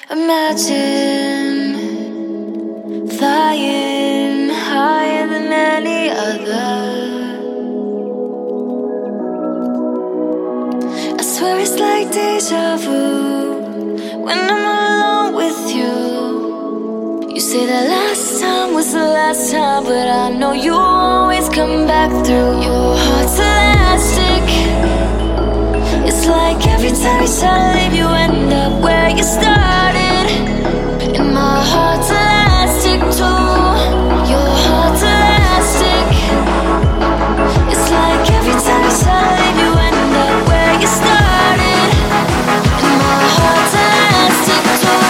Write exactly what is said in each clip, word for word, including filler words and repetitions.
Imagine flying higher than any other. I swear it's like deja vu when I'm alone with you. You say the last time was the last time, but I know you always come back through. Your heart's elastic. It's like every time you try to leave, you end up where you started. And my heart's elastic too. Your heart's elastic. It's like every time you try to leave, you end up where you started. And my heart's elastic too.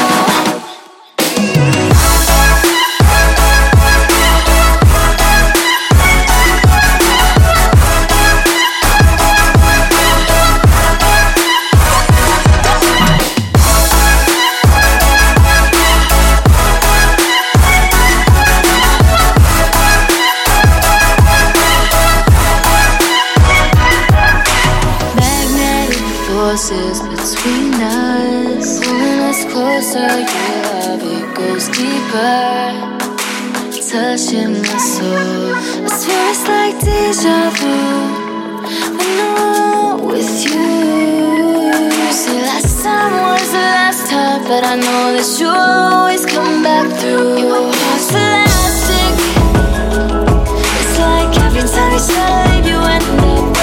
Forces between us, pulling us closer. Your love, it goes deeper, touching my soul. I swear it's like deja vu when I'm with you. You say last time was the last time, but I know that you'll always come back through. Your heart's elastic. It's like every time you try to leave, you end up